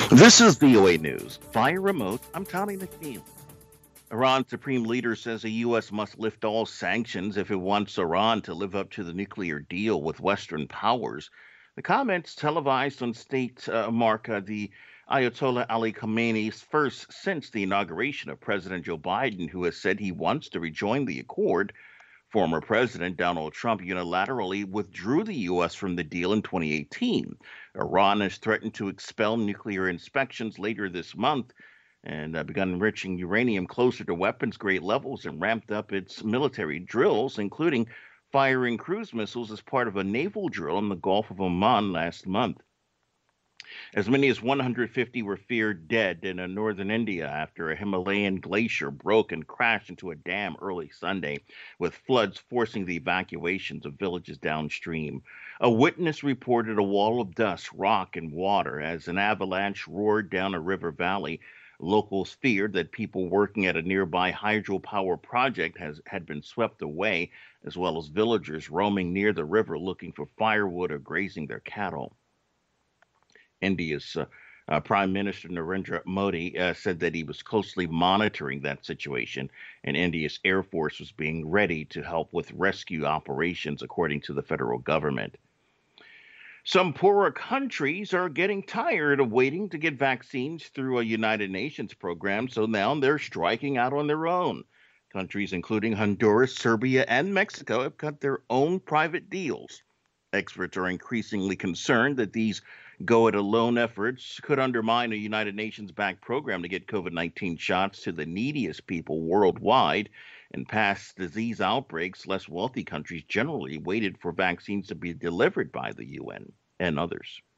This is VOA News. Via remote, I'm Tommy McNeil. Iran Supreme Leader says the U.S. must lift all sanctions if it wants Iran to live up to the nuclear deal with Western powers. The comments televised on state mark the Ayatollah Ali Khamenei's first since the inauguration of President Joe Biden, who has said he wants to rejoin the accord. Former President Donald Trump unilaterally withdrew the U.S. from the deal in 2018. Iran has threatened to expel nuclear inspections later this month and begun enriching uranium closer to weapons grade levels and ramped up its military drills, including firing cruise missiles as part of a naval drill in the Gulf of Oman last month. As many as 150 were feared dead in northern India after a Himalayan glacier broke and crashed into a dam early Sunday, with floods forcing the evacuations of villages downstream. A witness reported a wall of dust, rock, and water as an avalanche roared down a river valley. Locals feared that people working at a nearby hydropower project had been swept away, as well as villagers roaming near the river looking for firewood or grazing their cattle. India's Prime Minister Narendra Modi said that he was closely monitoring that situation, and India's Air Force was being ready to help with rescue operations, according to the federal government. Some poorer countries are getting tired of waiting to get vaccines through a United Nations program, so now they're striking out on their own. Countries including Honduras, Serbia, and Mexico have cut their own private deals. Experts are increasingly concerned that these go it alone efforts could undermine a United Nations backed program to get COVID 19 shots to the neediest people worldwide. In past disease outbreaks, less wealthy countries generally waited for vaccines to be delivered by the UN and others.